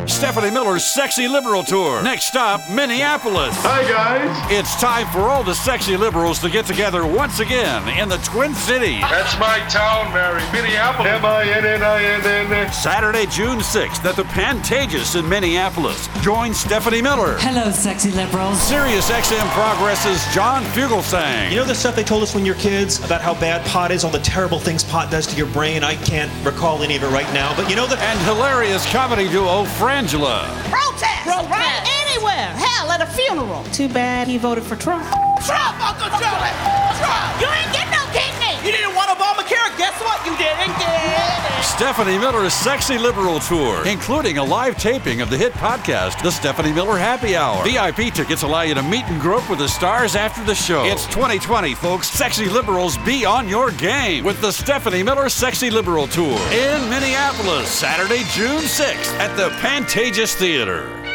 Stephanie Miller's Sexy Liberal Tour. Next stop, Minneapolis. Hi, guys. It's time for all the sexy liberals to get together once again in the Twin Cities. That's my town, Mary. Minneapolis. M-I-N-N-I-N-N. Saturday, June 6th at the Pantages in Minneapolis. Join Stephanie Miller. Hello, sexy liberals. Sirius XM Progress's John Fugelsang. You know the stuff they told us when you were kids about how bad pot is, all the terrible things pot does to your brain? I can't recall any of it right now, but you know that... And hilarious comedy duo Frangela. Protest! Right? Anywhere. Hell, at a funeral. Too bad he voted for Trump. Trump, Uncle Joey! Trump! You ain't get no kidney! You didn't want Obamacare? Guess what? You didn't get it! Stephanie Miller's Sexy Liberal Tour, including a live taping of the hit podcast, The Stephanie Miller Happy Hour. VIP tickets allow you to meet and grope with the stars after the show. It's 2020, folks. Sexy Liberals, be on your game with the Stephanie Miller Sexy Liberal Tour in Minneapolis, Saturday, June 6th at the Pantages Theater.